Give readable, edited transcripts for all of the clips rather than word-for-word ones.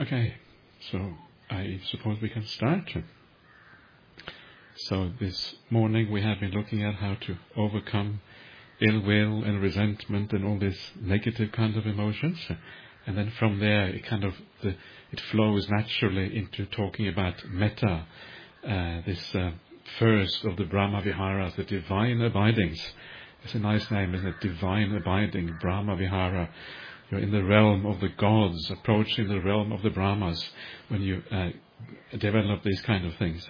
Okay, so I suppose we can start. So this morning we have been looking at how to overcome ill will and resentment and all these negative kind of emotions. And then from there it flows naturally into talking about metta, this first of the Brahma Viharas, the divine abidings. It's a nice name, isn't it? Divine abiding, Brahma Vihara. You're in the realm of the gods, approaching the realm of the Brahmas when you develop these kind of things.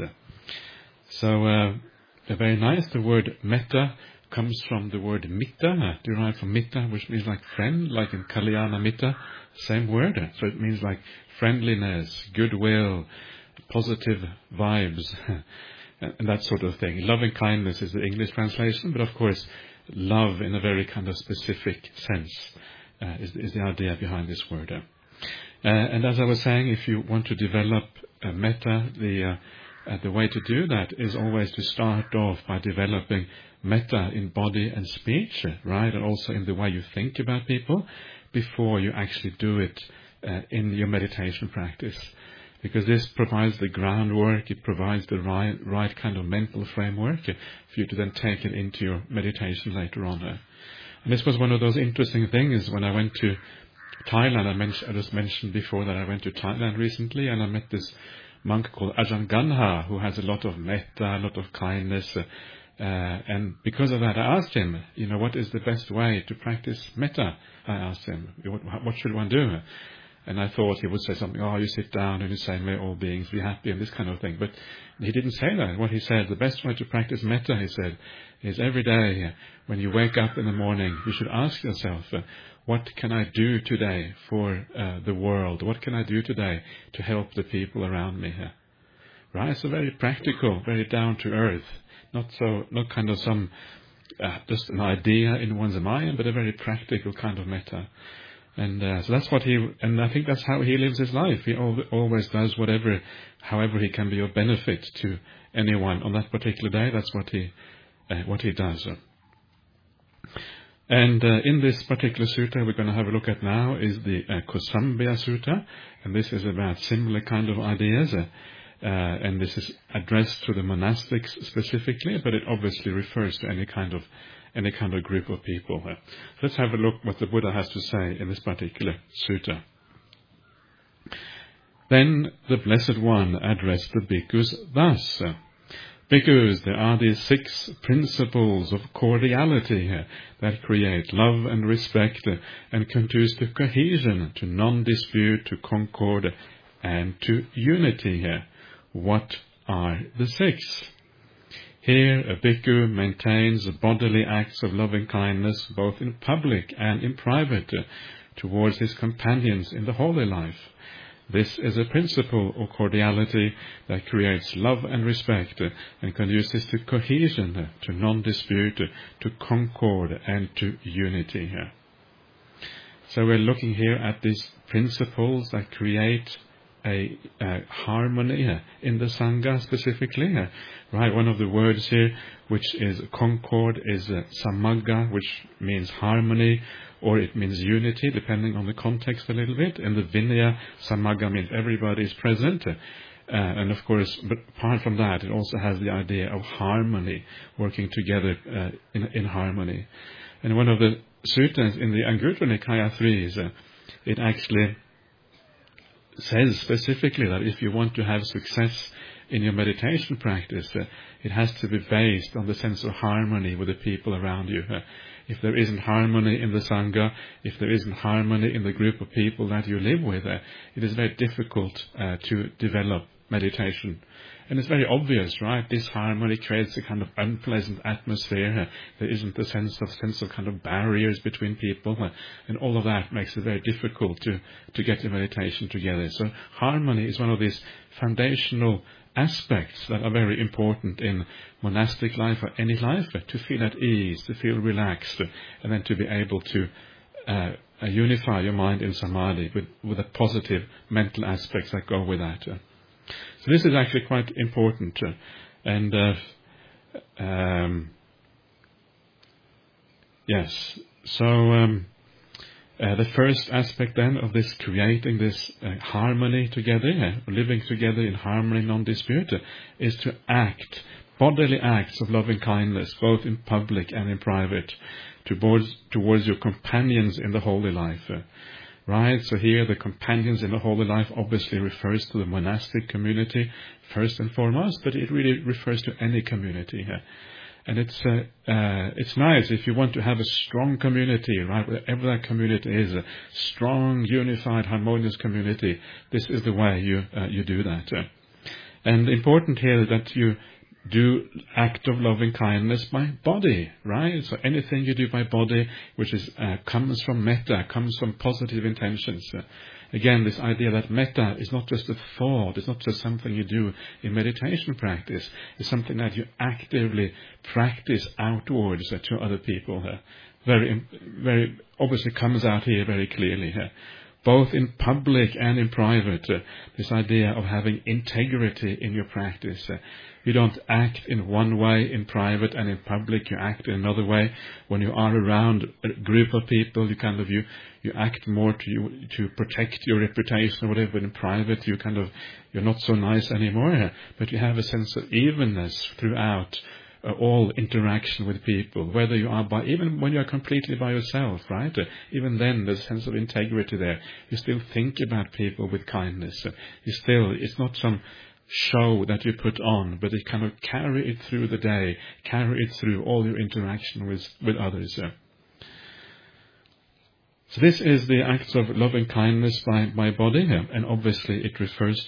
So very nice. The word metta comes from the word mitta, derived from mitta, which means like friend, like in Kalyana mitta, same word. So it means like friendliness, goodwill, positive vibes, and that sort of thing. Loving kindness is the English translation, but of course, love in a very kind of specific sense is the idea behind this word. And as I was saying, if you want to develop metta, the way to do that is always to start off by developing metta in body and speech, right? And also in the way you think about people before you actually do it in your meditation practice. Because this provides the groundwork, it provides the right kind of mental framework for you to then take it into your meditation later on. And this was one of those interesting things when I went to Thailand. I just mentioned before that I went to Thailand recently, and I met this monk called Ajahn Ganha, who has a lot of metta, a lot of kindness. And because of that, I asked him, what is the best way to practice metta? I asked him, what should one do? And I thought he would say something, you sit down and you say, may all beings be happy, and this kind of thing. But he didn't say that. What he said, the best way to practice metta, he said, is every day when you wake up in the morning, you should ask yourself, what can I do today for the world? What can I do today to help the people around me? Right? So very practical, very down to earth. Not kind of some, just an idea in one's mind, but a very practical kind of metta. And so that's and I think that's how he lives his life. He always does however he can be of benefit to anyone on that particular day. That's what he does. And in this particular sutta we're going to have a look at now is the Kosambhya Sutta, and this is about similar kind of ideas. And this is addressed to the monastics specifically, but it obviously refers to any kind of group of people. Let's have a look what the Buddha has to say in this particular sutta. Then the Blessed One addressed the bhikkhus thus. Bhikkhus, there are these 6 principles of cordiality that create love and respect and conduce to cohesion, to non-dispute, to concord, and to unity. What are the 6? Here, a bhikkhu maintains bodily acts of loving kindness both in public and in private towards his companions in the holy life. This is a principle of cordiality that creates love and respect and conduces to cohesion, to non-dispute, to concord, and to unity. So we're looking here at these principles that create a harmony in the Sangha specifically. Right, one of the words here, which is concord, is samagga, which means harmony, or it means unity, depending on the context a little bit. In the Vinaya, samagga means everybody is present. And of course, but apart from that, it also has the idea of harmony, working together in harmony. And one of the suttas in the Anguttara Nikaya 3, it actually says specifically that if you want to have success in your meditation practice, it has to be based on the sense of harmony with the people around you. If there isn't harmony in the Sangha, if there isn't harmony in the group of people that you live with, it is very difficult to develop meditation. And it's very obvious, right? This harmony creates a kind of unpleasant atmosphere. There isn't the sense of kind of barriers between people. And all of that makes it very difficult to get the meditation together. So harmony is one of these foundational aspects that are very important in monastic life or any life, to feel at ease, to feel relaxed, and then to be able to unify your mind in samadhi with the positive mental aspects that go with that. So this is actually quite important. Yes. So The first aspect then of this creating this harmony together, living together in harmony, non-dispute, is to act, bodily acts of loving kindness, both in public and in private, towards your companions in the holy life. Right, so here the companions in the holy life obviously refers to the monastic community first and foremost, but it really refers to any community here. And it's nice if you want to have a strong community, right? Wherever that community is, a strong, unified, harmonious community. This is the way you do that. And important here is that you do act of loving kindness by body, right? So anything you do by body, which is comes from metta, comes from positive intentions. Again, this idea that metta is not just a thought, it's not just something you do in meditation practice, it's something that you actively practice outwards to other people. Very obviously comes out here very clearly. Both in public and in private, this idea of having integrity in your practice. You don't act in one way in private, and in public you act in another way. When you are around a group of people, you act more to protect your reputation or whatever. But in private, you're not so nice anymore. But you have a sense of evenness throughout all interaction with people, whether you are even when you are completely by yourself, right? Even then, there's a sense of integrity there. You still think about people with kindness. It's not some show that you put on, but you kind of carry it through the day, carry it through all your interaction with others. So this is the acts of loving kindness by body, and obviously it refers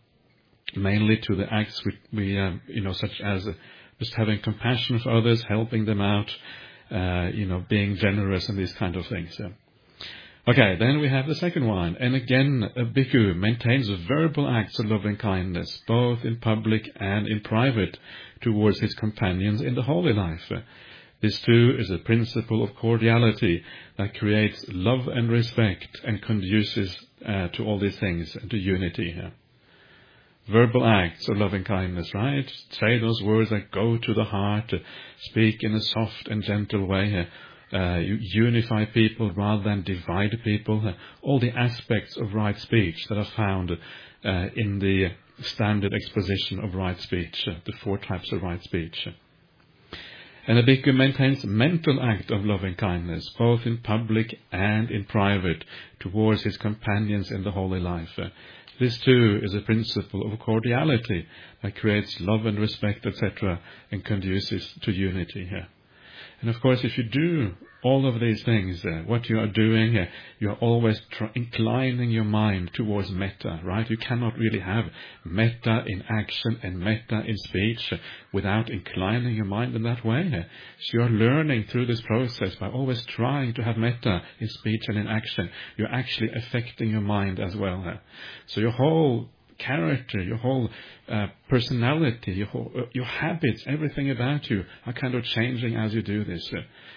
mainly to the acts we such as just having compassion for others, helping them out, being generous and these kind of things. Okay, then we have the second one. And again, a bhikkhu maintains verbal acts of loving kindness, both in public and in private, towards his companions in the holy life. This too is a principle of cordiality that creates love and respect and conduces to all these things, and to unity. Verbal acts of loving kindness, right? Say those words that go to the heart, speak in a soft and gentle way. You unify people rather than divide people. All the aspects of right speech that are found in the standard exposition of right speech, the 4 types of right speech. And the bhikkhu maintains mental act of loving kindness, both in public and in private, towards his companions in the holy life. This too is a principle of cordiality that creates love and respect, etc., and conduces to unity here. And of course, if you do all of these things, what you are doing, you are always inclining your mind towards metta, right? You cannot really have metta in action and metta in speech without inclining your mind in that way. So you are learning through this process by always trying to have metta in speech and in action. You're actually affecting your mind as well. So your whole character, your whole personality, your habits, everything about you are kind of changing as you do this.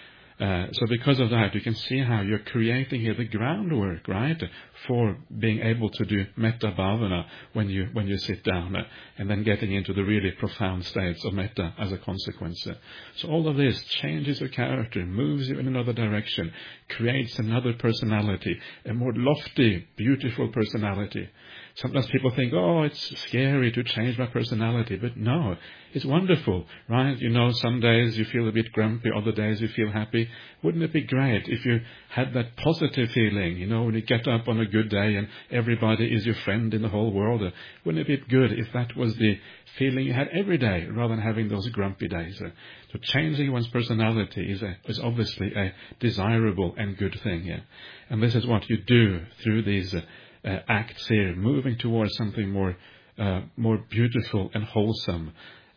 So because of that, you can see how you're creating here the groundwork, right, for being able to do metta bhavana when you sit down, and then getting into the really profound states of metta as a consequence. So all of this changes your character, moves you in another direction, creates another personality, a more lofty, beautiful personality. Sometimes people think, it's scary to change my personality. But no, it's wonderful, right? Some days you feel a bit grumpy, other days you feel happy. Wouldn't it be great if you had that positive feeling, when you get up on a good day and everybody is your friend in the whole world? Wouldn't it be good if that was the feeling you had every day, rather than having those grumpy days? So changing one's personality is obviously a desirable and good thing. And this is what you do through these acts here, moving towards something more beautiful and wholesome,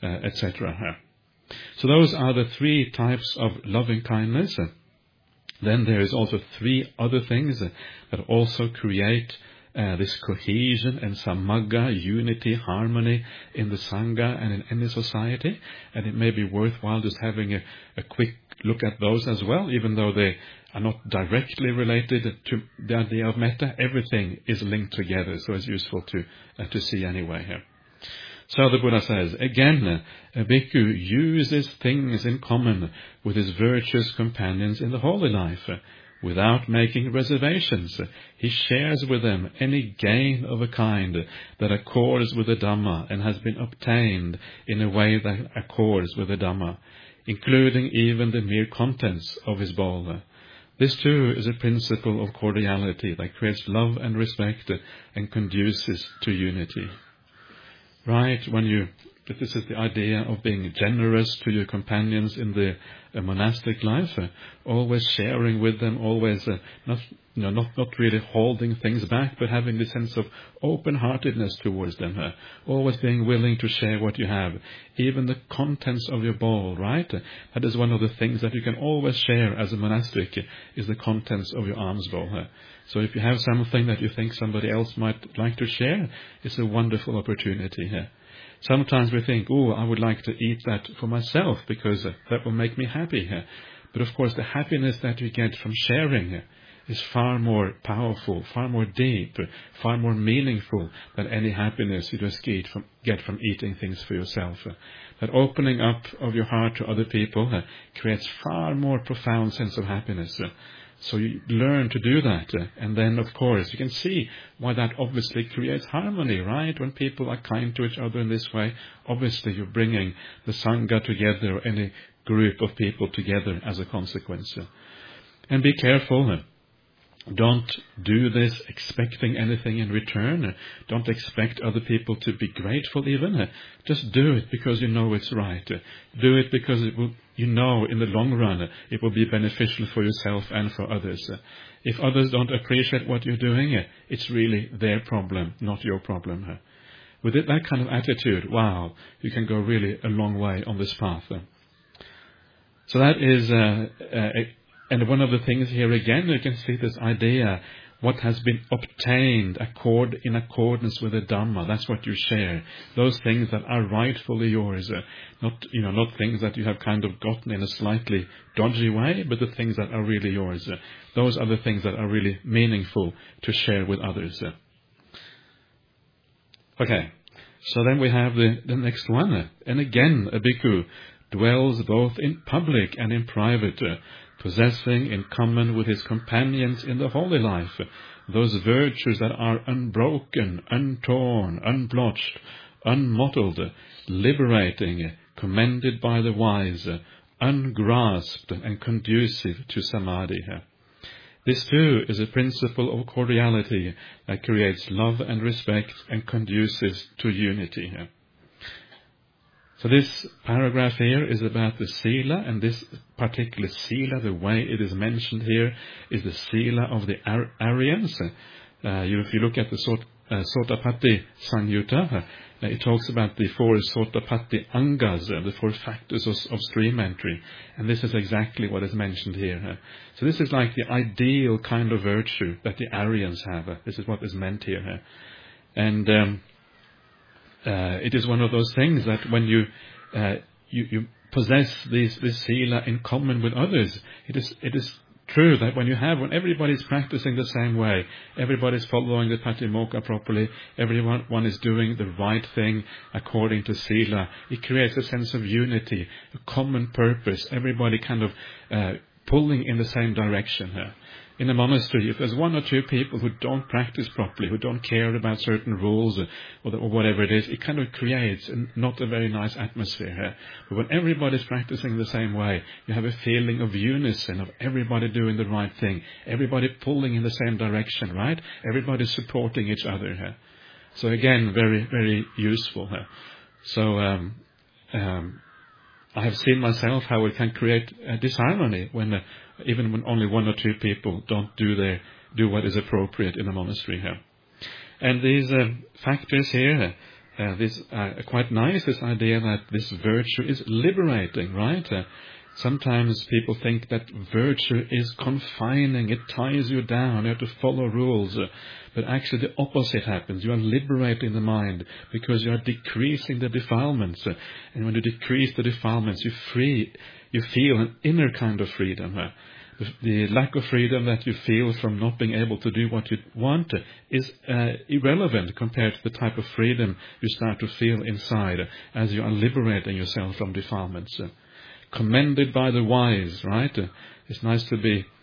etc. So those are the 3 types of loving kindness. Then there is also 3 other things that also create this cohesion and samagga, unity, harmony in the sangha and in any society. And it may be worthwhile just having a quick look at those as well, even though they are not directly related to the idea of metta. Everything is linked together, so it's useful to see anyway here. So the Buddha says, again, a bhikkhu uses things in common with his virtuous companions in the holy life. without making reservations. He shares with them any gain of a kind that accords with the Dhamma and has been obtained in a way that accords with the Dhamma, including even the mere contents of his bowl. This too is a principle of cordiality that creates love and respect and conduces to unity. Right, this is the idea of being generous to your companions in the monastic life, always sharing with them, always not really holding things back, but having the sense of open-heartedness towards them, always being willing to share what you have, even the contents of your bowl, right? That is one of the things that you can always share as a monastic, is the contents of your alms bowl. So if you have something that you think somebody else might like to share, it's a wonderful opportunity here. Sometimes we think, I would like to eat that for myself because that will make me happy. But of course, the happiness that you get from sharing is far more powerful, far more deep, far more meaningful than any happiness you just get from eating things for yourself. That opening up of your heart to other people creates far more profound sense of happiness. So you learn to do that. And then, of course, you can see why that obviously creates harmony, right? When people are kind to each other in this way, obviously you're bringing the Sangha together, or any group of people together as a consequence. And be careful. Don't do this expecting anything in return. Don't expect other people to be grateful even. Just do it because you know it's right. Do it because in the long run it will be beneficial for yourself and for others. If others don't appreciate what you're doing, it's really their problem, not your problem. With that kind of attitude, wow, you can go really a long way on this path. So that is and one of the things here again, you can see this idea, what has been obtained in accordance with the Dhamma. That's what you share. Those things that are rightfully yours, not things that you have kind of gotten in a slightly dodgy way, but the things that are really yours. Those are the things that are really meaningful to share with others. Okay, so then we have the next one. And again, a bhikkhu dwells both in public and in private, possessing in common with his companions in the holy life those virtues that are unbroken, untorn, unblotched, unmottled, liberating, commended by the wise, ungrasped, and conducive to samadhi. This too is a principle of cordiality that creates love and respect and conduces to unity. So this paragraph here is about the sila, and this particular sila, the way it is mentioned here, is the sila of the Aryans. If you look at the Sotapatti Samyutta, it talks about the 4 Sotapatti Angas, the 4 factors of stream entry, and this is exactly what is mentioned here. So this is like the ideal kind of virtue that the Aryans have. This is what is meant here. And it is one of those things that when you possess this sila in common with others, it is true that when everybody is practicing the same way, everybody is following the Patimokkha properly, everyone is doing the right thing according to sila, it creates a sense of unity, a common purpose, everybody kind of pulling in the same direction here. In a monastery, if there's 1 or 2 people who don't practice properly, who don't care about certain rules or whatever it is, it kind of creates not a very nice atmosphere here. But when everybody's practicing the same way, you have a feeling of unison, of everybody doing the right thing, everybody pulling in the same direction, right? Everybody supporting each other here. So again, very, very useful here. So I have seen myself how it can create disharmony even when only 1 or 2 people don't do what is appropriate in a monastery here. And these factors here, this quite nice, this idea that this virtue is liberating, right? Sometimes people think that virtue is confining, it ties you down, you have to follow rules. But actually the opposite happens. You are liberating the mind because you are decreasing the defilements. And when you decrease the defilements, you feel an inner kind of freedom. The lack of freedom that you feel from not being able to do what you want is irrelevant compared to the type of freedom you start to feel inside as you are liberating yourself from defilements. Commended by the wise, right? It's nice to be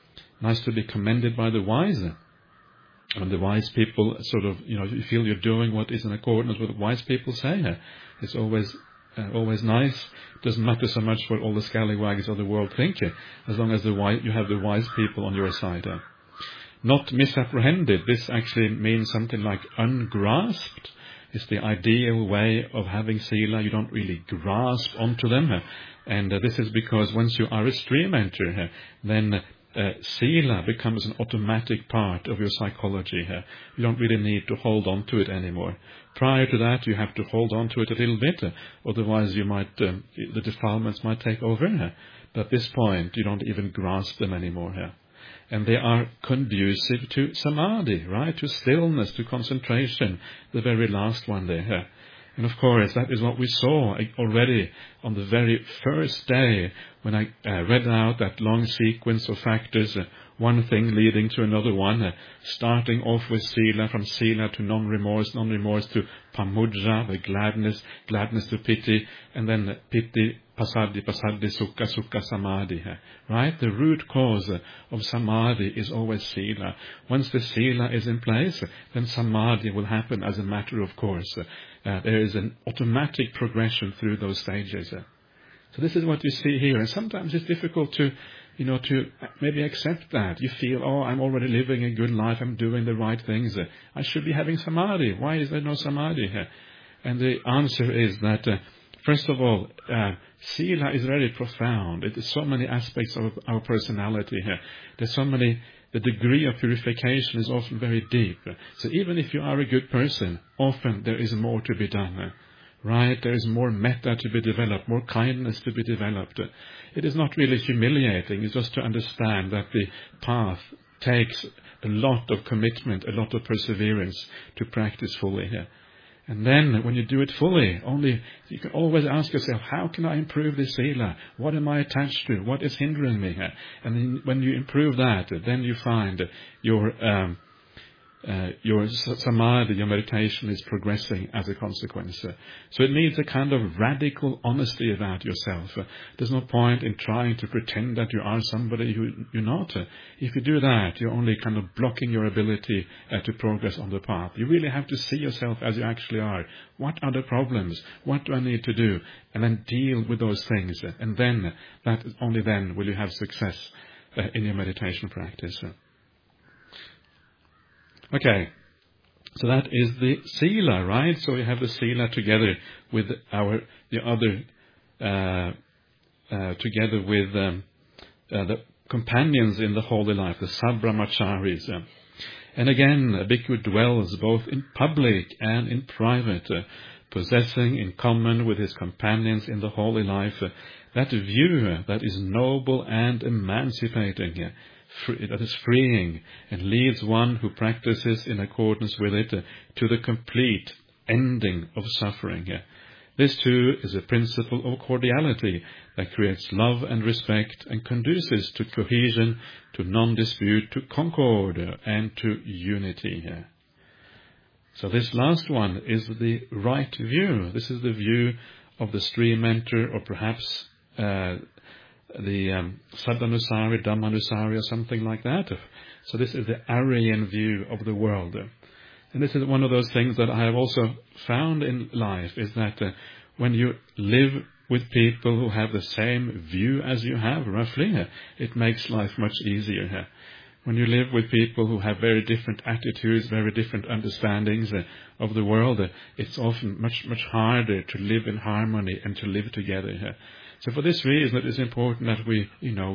nice to be commended by the wise. When the wise people sort of, you feel you're doing what is in accordance with what wise people say. It's always nice. It doesn't matter so much what all the scallywags of the world think, as long as you have the wise people on your side. Not misapprehended. This actually means something like ungrasped. It's the ideal way of having sila. You don't really grasp onto them. And this is because once you are a stream enter, then sila becomes an automatic part of your psychology. You don't really need to hold on to it anymore. Prior to that, you have to hold on to it a little bit. Otherwise, you might the defilements might take over. But at this point, you don't even grasp them anymore. And they are conducive to samadhi, right? To stillness, to concentration, the very last one there. And of course, that is what we saw already on the very first day when I read out that long sequence of factors, one thing leading to another one, starting off with sila, from sila to non-remorse to pamudra, the gladness to piti, and then piti, pasadi, sukha, samadhi. Right? The root cause of samadhi is always sila. Once the sila is in place, then samadhi will happen as a matter of course. There is an automatic progression through those stages. So this is what you see here. And sometimes it's difficult to maybe accept that. You feel, I'm already living a good life. I'm doing the right things. I should be having samadhi. Why is there no samadhi here? And the answer is that, first of all, sila is very profound. It is so many aspects of our personality here. The degree of purification is often very deep. So even if you are a good person, often there is more to be done. Right? There is more metta to be developed, more kindness to be developed. It is not really humiliating. It's just to understand that the path takes a lot of commitment, a lot of perseverance to practice fully here. And then when you do it fully, you can always ask yourself, how can I improve this sila? What am I attached to? What is hindering me here? And then when you improve that, then you find your samadhi, your meditation is progressing as a consequence. So it needs a kind of radical honesty about yourself. There's no point in trying to pretend that you are somebody who you're not. If you do that, you're only kind of blocking your ability to progress on the path. You really have to see yourself as you actually are. What are the problems? What do I need to do? And then deal with those things. And then, only then will you have success in your meditation practice. Okay, so that is the sila, right? So we have the sila together with the companions in the holy life, the sabbrahmacharis. And again, a bhikkhu dwells both in public and in private, possessing in common with his companions in the holy life that view that is noble and emancipating, that is freeing, and leads one who practices in accordance with it to the complete ending of suffering. This too is a principle of cordiality that creates love and respect and conduces to cohesion, to non-dispute, to concord, and to unity. So this last one is the right view. This is the view of the stream enter, or perhaps the Saddhanusari, Dhammanusari, or something like that. So this is the Aryan view of the world. And this is one of those things that I have also found in life, is that when you live with people who have the same view as you have, roughly, it makes life much easier. When you live with people who have very different attitudes, very different understandings of the world, it's often much, much harder to live in harmony and to live together. So for this reason, it is important that we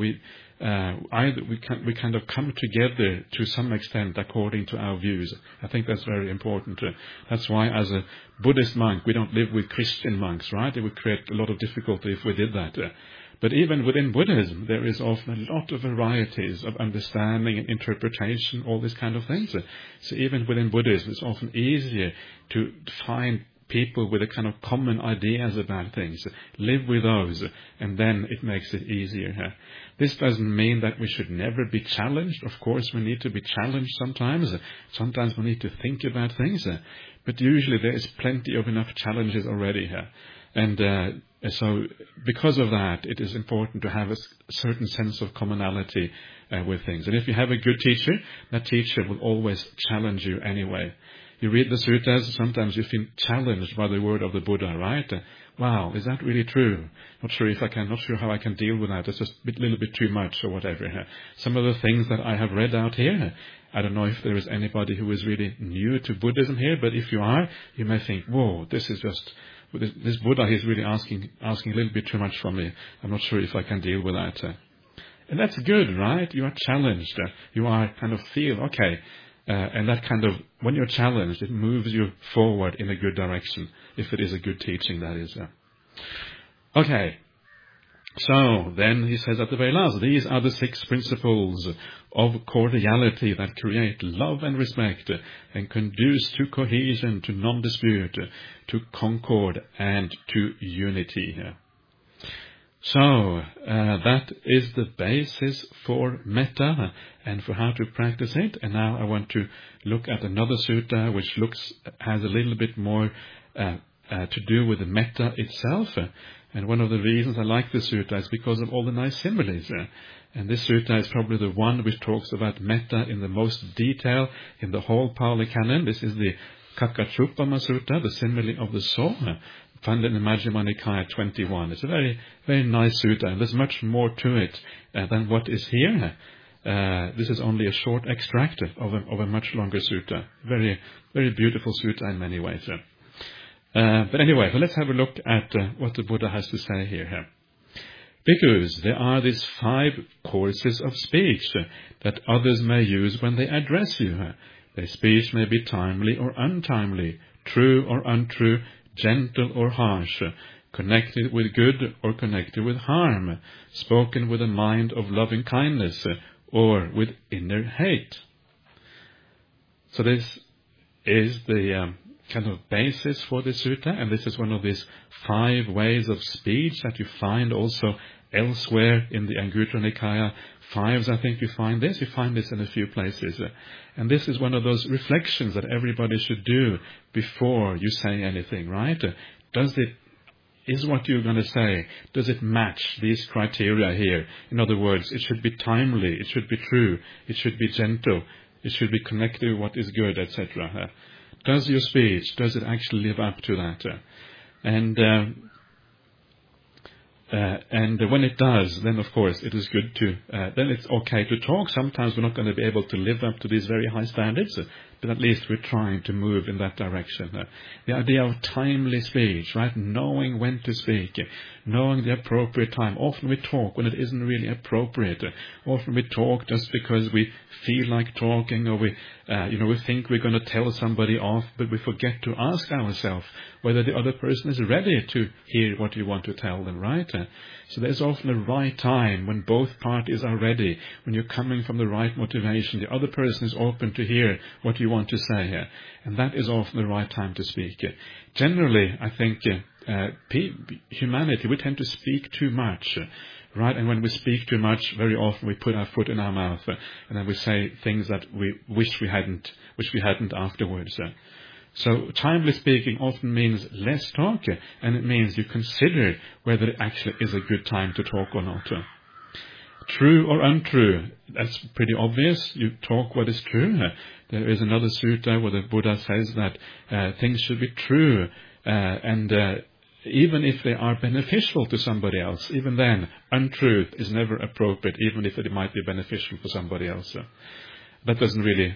kind of come together to some extent according to our views. I think that's very important. That's why, as a Buddhist monk, we don't live with Christian monks, right? It would create a lot of difficulty if we did that. But even within Buddhism, there is often a lot of varieties of understanding and interpretation, all these kind of things. So even within Buddhism, it's often easier to find people with a kind of common ideas about things, live with those, and then it makes it easier. This doesn't mean that we should never be challenged. Of course, we need to be challenged sometimes. Sometimes we need to think about things, but usually there is plenty of enough challenges already. And So because of that, it is important to have a certain sense of commonality with things. And if you have a good teacher, that teacher will always challenge you anyway. You read the suttas, sometimes you feel challenged by the word of the Buddha, right? Wow, is that really true? Not sure how I can deal with that. It's just a little bit too much or whatever. Some of the things that I have read out here, I don't know if there is anybody who is really new to Buddhism here, but if you are, you may think, whoa, this Buddha is really asking a little bit too much from me. I'm not sure if I can deal with that. And that's good, right? You are challenged. You are kind of feel, okay. And that kind of, when you're challenged, it moves you forward in a good direction, if it is a good teaching, that is. Okay. So, then he says at the very last, these are the 6 principles of cordiality that create love and respect and conduce to cohesion, to non-dispute, to concord, and to unity. So, that is the basis for metta and for how to practice it. And now I want to look at another sutta which has a little bit more to do with the metta itself. And one of the reasons I like the sutta is because of all the nice similes. And this sutta is probably the one which talks about metta in the most detail in the whole Pali Canon. This is the Kakachupama Sutta, the simile of the saw, found in the Majjhima Nikaya 21. It's a very, very nice sutta, and there's much more to it than what is here. This is only a short extract of a much longer sutta. Very, very beautiful sutta in many ways. But anyway, so let's have a look at what the Buddha has to say here. Bhikkhus, there are these 5 courses of speech that others may use when they address you. Their speech may be timely or untimely, true or untrue, gentle or harsh, connected with good or connected with harm, spoken with a mind of loving kindness or with inner hate. So this is the kind of basis for the sutta, and this is one of these 5 ways of speech that you find also elsewhere in the Anguttara Nikaya 5s. I think you find this in a few places. And this is one of those reflections that everybody should do before you say anything, right? Is what you're going to say, does it match these criteria here? In other words, it should be timely, it should be true, it should be gentle, it should be connected with what is good, etc. Does your speech, does it actually live up to that? And when it does, then of course it is good to, then it's okay to talk. Sometimes we're not going to be able to live up to these very high standards, but at least we're trying to move in that direction. The idea of timely speech, right? Knowing when to speak, knowing the appropriate time. Often we talk when it isn't really appropriate. Often we talk just because we feel like talking, or we think we're going to tell somebody off, but we forget to ask ourselves whether the other person is ready to hear what you want to tell them, right? So there's often a right time when both parties are ready, when you're coming from the right motivation, the other person is open to hear what you want to say, and that is often the right time to speak. Generally, I think humanity, we tend to speak too much, right? And when we speak too much, very often we put our foot in our mouth, and then we say things that we wish we hadn't afterwards. So timely speaking often means less talk, and it means you consider whether it actually is a good time to talk or not. True or untrue, that's pretty obvious. You talk what is true. There is another sutta where the Buddha says that things should be true, and even if they are beneficial to somebody else, even then, untruth is never appropriate, even if it might be beneficial for somebody else. That doesn't really,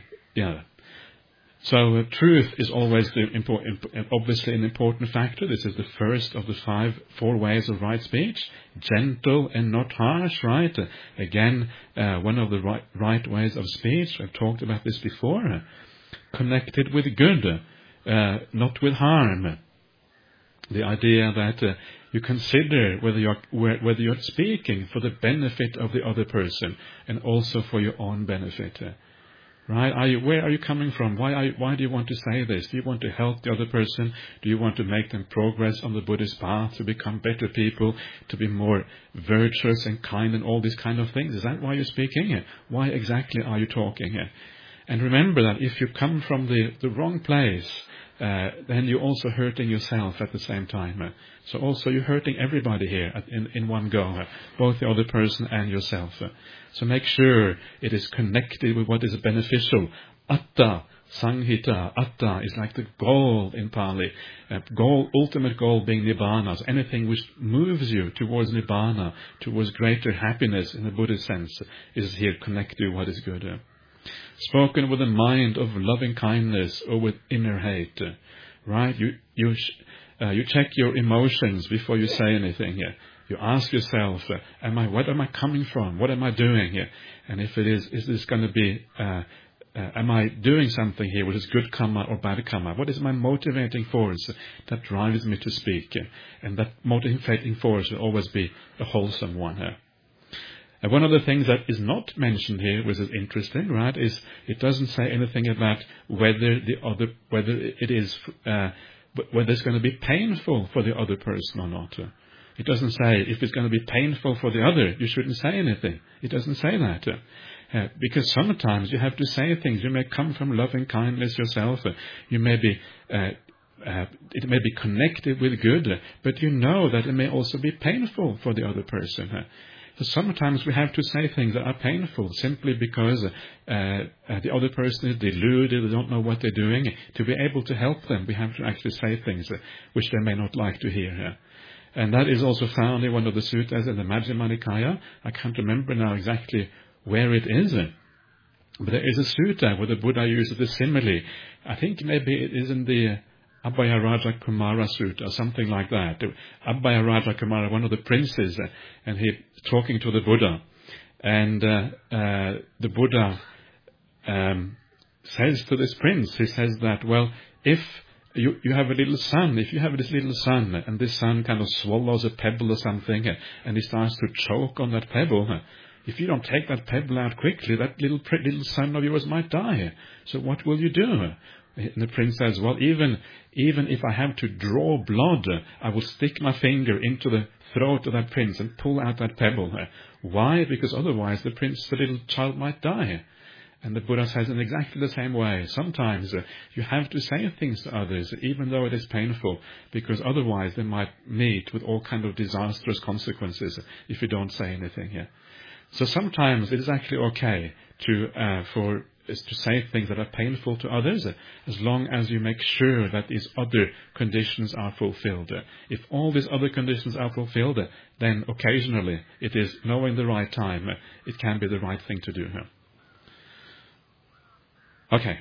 So truth is always obviously an important factor. This is the first of the 4 ways of right speech. Gentle and not harsh, right? Again, one of the right ways of speech. I've talked about this before. Connected with good, not with harm. The idea that you consider whether you're speaking for the benefit of the other person and also for your own benefit. Right? Where are you coming from? Why do you want to say this? Do you want to help the other person? Do you want to make them progress on the Buddhist path, to become better people, to be more virtuous and kind and all these kind of things? Is that why you're speaking? Why exactly are you talking? And remember that if you come from the wrong place, then you're also hurting yourself at the same time. So also you're hurting everybody here in one go, both the other person and yourself. So make sure it is connected with what is beneficial. Atta, Sanghita, Atta is like the goal in Pali. Ultimate goal being Nibbana. So anything which moves you towards Nibbana, towards greater happiness in the Buddhist sense, is here connected with what is good. Spoken with a mind of loving kindness or with inner hate. Right? You check your emotions before you say anything. You ask yourself, what am I coming from? What am I doing here? And if it is this going to be, am I doing something here which is good karma or bad karma? What is my motivating force that drives me to speak? And that motivating force will always be a wholesome one. And one of the things that is not mentioned here, which is interesting, right, is it doesn't say anything about whether it's going to be painful for the other person or not. It doesn't say if it's going to be painful for the other, you shouldn't say anything. It doesn't say that. Because sometimes you have to say things. You may come from loving kindness yourself. You may be, it may be connected with good, but you know that it may also be painful for the other person. So sometimes we have to say things that are painful simply because the other person is deluded, they don't know what they're doing. To be able to help them, we have to actually say things which they may not like to hear. And that is also found in one of the suttas in the Majjhima Nikaya. I can't remember now exactly where it is. But there is a sutta where the Buddha uses the simile. I think maybe it is in the Abhaya Raja Kumara Sutta, something like that. Abhaya Raja Kumara, one of the princes, and he talking to the Buddha. And the Buddha says to this prince, he says that, well, if you have a little son, if you have this little son, and this son kind of swallows a pebble or something, and he starts to choke on that pebble, if you don't take that pebble out quickly, that little son of yours might die. So what will you do? And the prince says, well, even if I have to draw blood, I will stick my finger into the throat of that prince and pull out that pebble. Why? Because otherwise the little child might die. And the Buddha says in exactly the same way, sometimes you have to say things to others, even though it is painful, because otherwise they might meet with all kind of disastrous consequences if you don't say anything here. So sometimes it is actually okay to say things that are painful to others, as long as you make sure that these other conditions are fulfilled. If all these other conditions are fulfilled, then occasionally it is knowing the right time. It can be the right thing to do. Okay.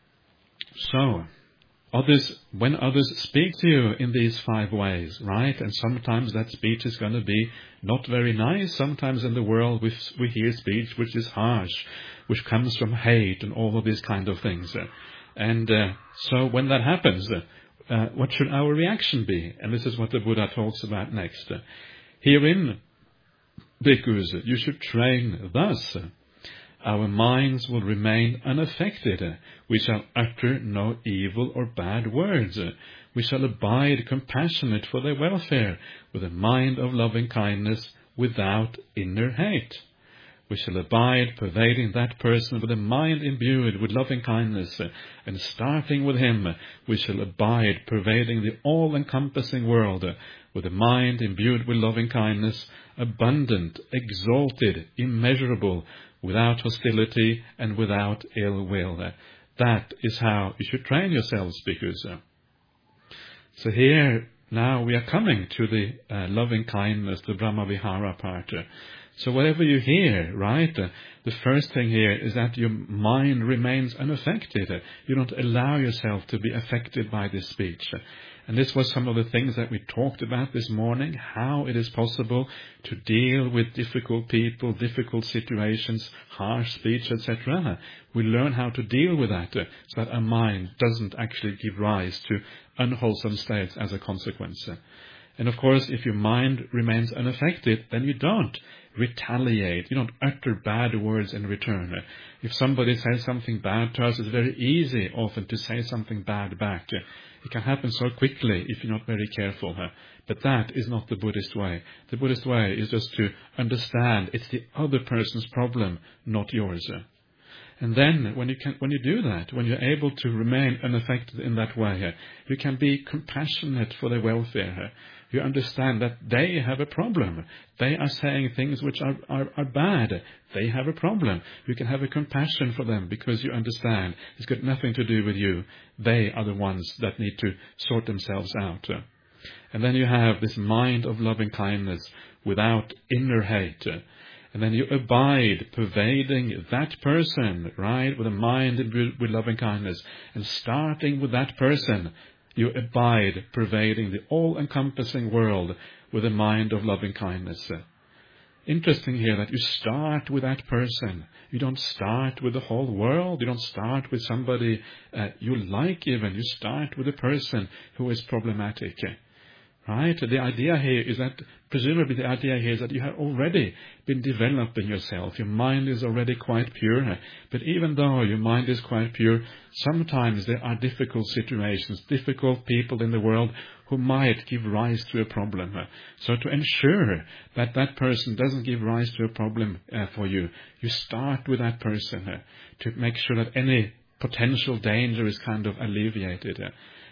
So, when others speak to you in these 5 ways, right? And sometimes that speech is going to be not very nice. Sometimes in the world we hear speech which is harsh, which comes from hate and all of these kind of things. And so when that happens, what should our reaction be? And this is what the Buddha talks about next. Herein, bhikkhus, you should train thus. Our minds will remain unaffected. We shall utter no evil or bad words. We shall abide compassionate for their welfare, with a mind of loving kindness, without inner hate. We shall abide pervading that person with a mind imbued with loving kindness, and starting with him, we shall abide pervading the all-encompassing world, with a mind imbued with loving kindness, abundant, exalted, immeasurable, without hostility and without ill will. That is how you should train yourselves, bhikkhus. So here, now we are coming to the loving kindness, the Brahma-vihara part. So whatever you hear, right, the first thing here is that your mind remains unaffected. You don't allow yourself to be affected by this speech. And this was some of the things that we talked about this morning, how it is possible to deal with difficult people, difficult situations, harsh speech, etc. We learn how to deal with that so that our mind doesn't actually give rise to unwholesome states as a consequence. And of course, if your mind remains unaffected, then you don't retaliate. You don't utter bad words in return. If somebody says something bad to us, it's very easy often to say something bad back. It can happen so quickly if you're not very careful. But that is not the Buddhist way. The Buddhist way is just to understand it's the other person's problem, not yours. And then when you do that, when you're able to remain unaffected in that way, you can be compassionate for their welfare. You understand that they have a problem. They are saying things which are bad. They have a problem. You can have a compassion for them because you understand it's got nothing to do with you. They are the ones that need to sort themselves out. And then you have this mind of loving kindness without inner hate. And then you abide, pervading that person, right, with a mind with loving kindness. And starting with that person, you abide, pervading the all-encompassing world with a mind of loving kindness. Interesting here that you start with that person. You don't start with the whole world. You don't start with somebody you like even. You start with a person who is problematic. Right? The idea here is that, presumably the idea here is that you have already been developing yourself. Your mind is already quite pure. But even though your mind is quite pure, sometimes there are difficult situations, difficult people in the world who might give rise to a problem. So to ensure that that person doesn't give rise to a problem for you, you start with that person to make sure that any potential danger is kind of alleviated.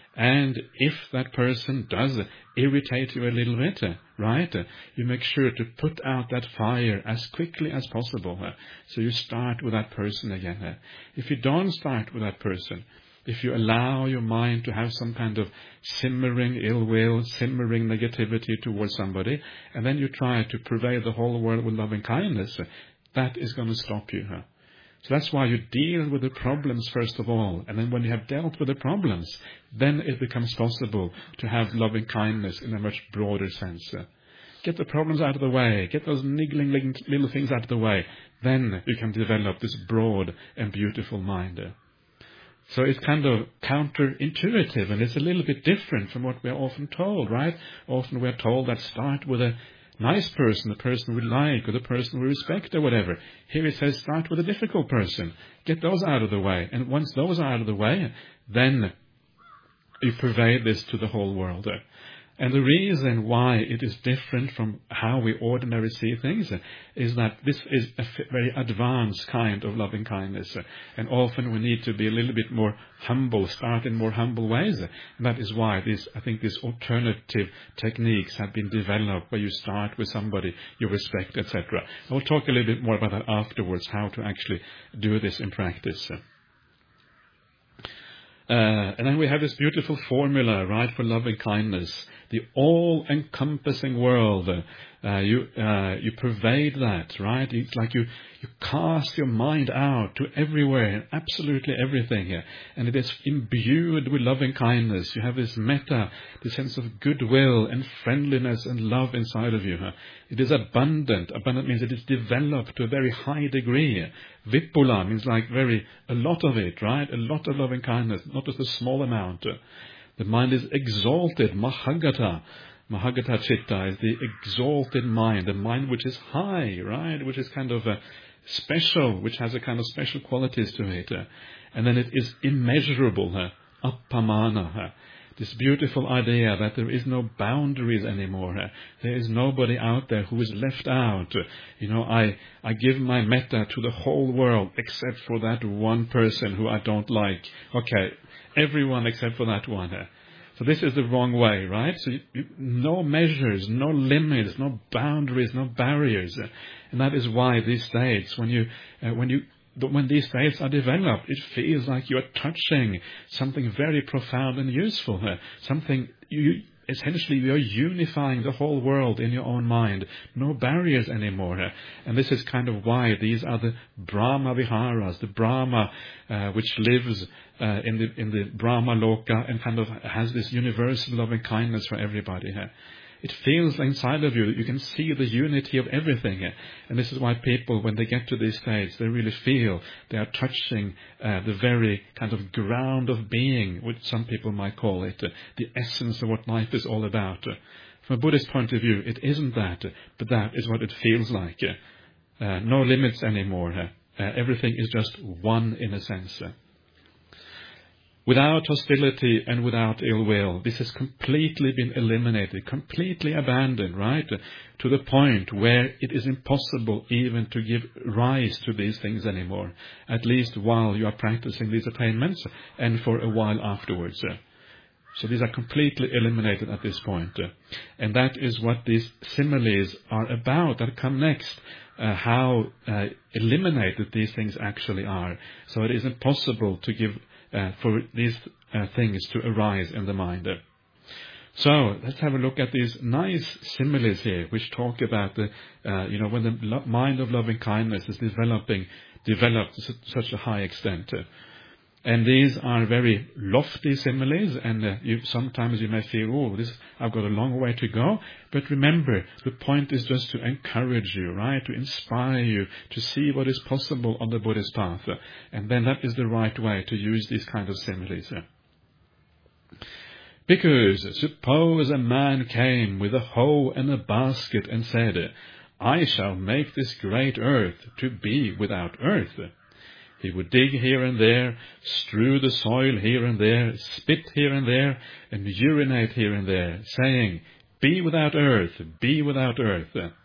And if that person does irritate you a little bit, right, you make sure to put out that fire as quickly as possible. So you start with that person again. If you don't start with that person, if you allow your mind to have some kind of simmering ill will, simmering negativity towards somebody, and then you try to pervade the whole world with loving kindness, that is going to stop you. So that's why you deal with the problems first of all. And then when you have dealt with the problems, then it becomes possible to have loving kindness in a much broader sense. Get the problems out of the way. Get those niggling little things out of the way. Then you can develop this broad and beautiful mind. So it's kind of counterintuitive, and it's a little bit different from what we're often told, right? Often we're told that start with a nice person, the person we like, or the person we respect, or whatever. Here it says start with a difficult person. Get those out of the way. And once those are out of the way, then you pervade this to the whole world. And the reason why it is different from how we ordinarily see things is that this is a very advanced kind of loving kindness. And often we need to be a little bit more humble, start in more humble ways. And that is why I think these alternative techniques have been developed, where you start with somebody you respect, etc. I will talk a little bit more about that afterwards, how to actually do this in practice. And then we have this beautiful formula, right, for loving kindness. The all-encompassing world. You pervade that, right? It's like you cast your mind out to everywhere and absolutely everything. And it is imbued with loving kindness. You have this metta, the sense of goodwill and friendliness and love inside of you. It is abundant. Abundant means it is developed to a very high degree. Vipula means like a lot of it, right? A lot of loving kindness, not just a small amount. The mind is exalted, Mahagata. Mahagata Chitta is the exalted mind, the mind which is high, right? Which is kind of special, which has a kind of special qualities to it. And then it is immeasurable, Appamana. This beautiful idea that there is no boundaries anymore. There is nobody out there who is left out. I give my metta to the whole world except for that one person who I don't like. Okay, everyone except for that one. So this is the wrong way, right? So no measures, no limits, no boundaries, no barriers. And that is why these states, when these states are developed, it feels like you are touching something very profound and useful. Something essentially you are unifying the whole world in your own mind. No barriers anymore. And this is kind of why these are the Brahma Viharas, the Brahma which lives in the Brahma Loka and kind of has this universal loving kindness for everybody. It feels inside of you that you can see the unity of everything. And this is why people, when they get to these states, they really feel they are touching the very kind of ground of being, which some people might call it, the essence of what life is all about. From a Buddhist point of view, it isn't that, but that is what it feels like. No limits anymore. Everything is just one in a sense. without hostility and without ill will. This has completely been eliminated, completely abandoned, right? To the point where it is impossible even to give rise to these things anymore, at least while you are practicing these attainments and for a while afterwards. So these are completely eliminated at this point. And that is what these similes are about that come next. How eliminated these things actually are. So it is impossible to give for these things to arise in the mind. So let's have a look at these nice similes here, which talk about the, when the mind of loving kindness is developed to such a high extent. And these are very lofty similes, and sometimes you may feel, I've got a long way to go. But remember, the point is just to encourage you, right? To inspire you to see what is possible on the Buddhist path. And then that is the right way to use these kind of similes. Because suppose a man came with a hoe and a basket and said, I shall make this great earth to be without earth. He would dig here and there, strew the soil here and there, spit here and there, and urinate here and there, saying, be without earth, be without earth.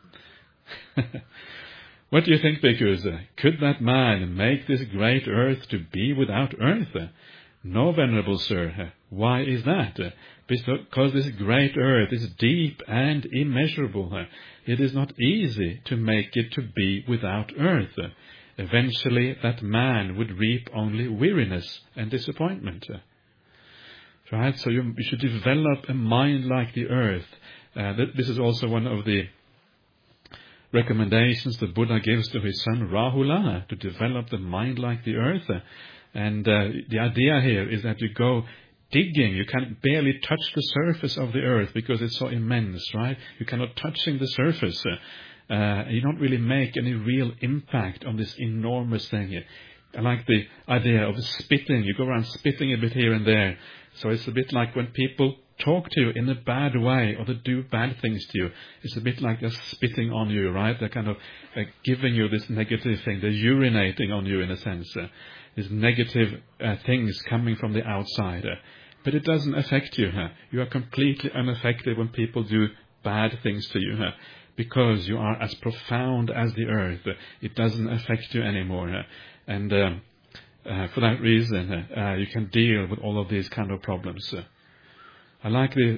What do you think, bhikkhus? Could that man make this great earth to be without earth? No, Venerable Sir. Why is that? Because this great earth is deep and immeasurable. It is not easy to make it to be without earth. Eventually, that man would reap only weariness and disappointment. Right? So you should develop a mind like the earth. This is also one of the recommendations the Buddha gives to his son Rahula, to develop the mind like the earth. And the idea here is that you go digging. You can barely touch the surface of the earth because it's so immense, right? You cannot touching the surface. You don't really make any real impact on this enormous thing. I like the idea of spitting. You go around spitting a bit here and there. So it's a bit like when people talk to you in a bad way or they do bad things to you. It's a bit like they're spitting on you, right? They're kind of giving you this negative thing. They're urinating on you in a sense. These negative things coming from the outside. But it doesn't affect you. You are completely unaffected when people do bad things to you. Because you are as profound as the earth. It doesn't affect you anymore. And for that reason, you can deal with all of these kind of problems. I like the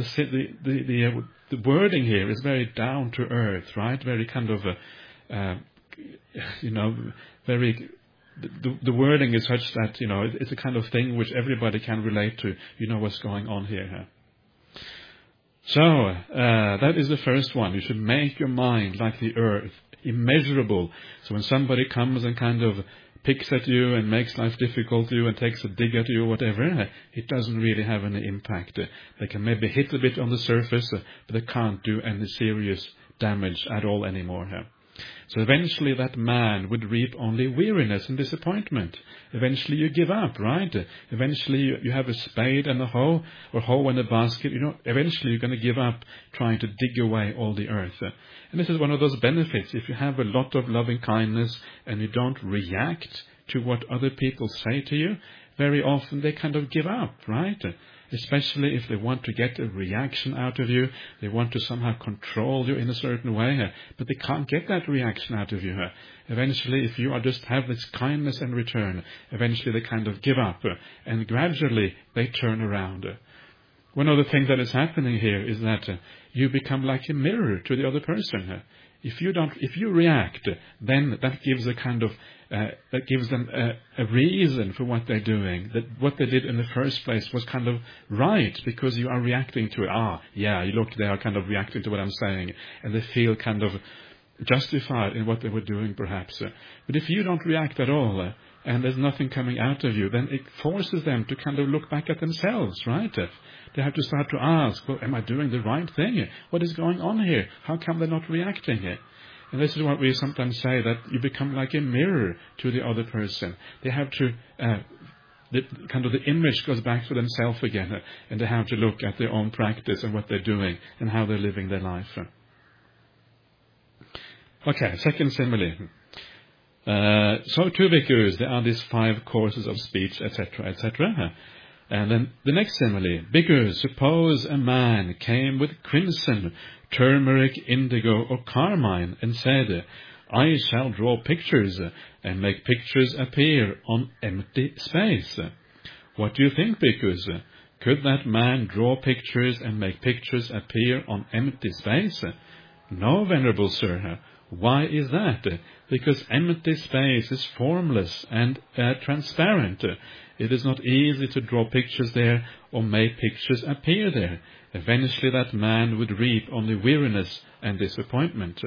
wording here is very down to earth, right? Very kind of, very. The wording is such that, it's a kind of thing which everybody can relate to. You know what's going on here. So, that is the first one. You should make your mind like the earth, immeasurable. So when somebody comes and kind of picks at you and makes life difficult to you and takes a dig at you or whatever, it doesn't really have any impact. They can maybe hit a bit on the surface, but they can't do any serious damage at all anymore. So eventually that man would reap only weariness and disappointment. Eventually you give up, right? Eventually you have a spade and a hoe, or hoe and a basket. Eventually you're going to give up trying to dig away all the earth. And this is one of those benefits. If you have a lot of loving kindness and you don't react to what other people say to you, very often they kind of give up, right? Especially if they want to get a reaction out of you, they want to somehow control you in a certain way, but they can't get that reaction out of you. Eventually, if you just have this kindness in return, eventually they kind of give up, and gradually they turn around. One of the things that is happening here is that you become like a mirror to the other person. If you react, then that gives a kind of that gives them a reason for what they're doing. That what they did in the first place was kind of right because you are reacting to it. They are kind of reacting to what I'm saying, and they feel kind of justified in what they were doing, perhaps. But if you don't react at all, and there's nothing coming out of you, then it forces them to kind of look back at themselves, right? They have to start to ask, well, am I doing the right thing? What is going on here? How come they're not reacting? And this is what we sometimes say, that you become like a mirror to the other person. They have to, the image goes back to themselves again, and they have to look at their own practice and what they're doing and how they're living their life. Okay, second simile. So too, bhikkhus, there are these 5 courses of speech, etc., etc. And then the next simile, bhikkhus, suppose a man came with crimson, turmeric, indigo, or carmine, and said, I shall draw pictures and make pictures appear on empty space. What do you think, bhikkhus? Could that man draw pictures and make pictures appear on empty space? No, venerable sir. Why is that? Because empty space is formless and transparent. It is not easy to draw pictures there or make pictures appear there. Eventually that man would reap only weariness and disappointment.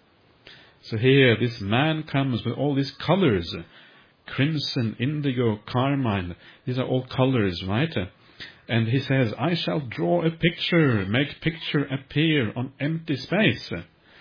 So here this man comes with all these colors, crimson, indigo, carmine. These are all colors, right? And he says, I shall draw a picture, make picture appear on empty space.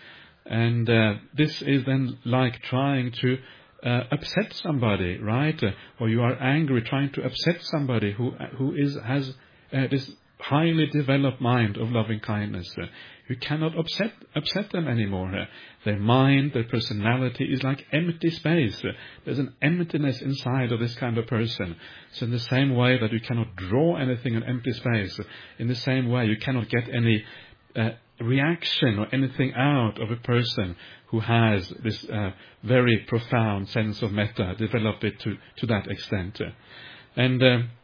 And this is then like trying to upset somebody, right? Or you are angry, trying to upset somebody who has this highly developed mind of loving kindness. You cannot upset them anymore. Their mind, their personality is like empty space. There's an emptiness inside of this kind of person. So in the same way that you cannot draw anything in empty space, in the same way you cannot get any reaction or anything out of a person who has this very profound sense of metta, develop it to that extent. And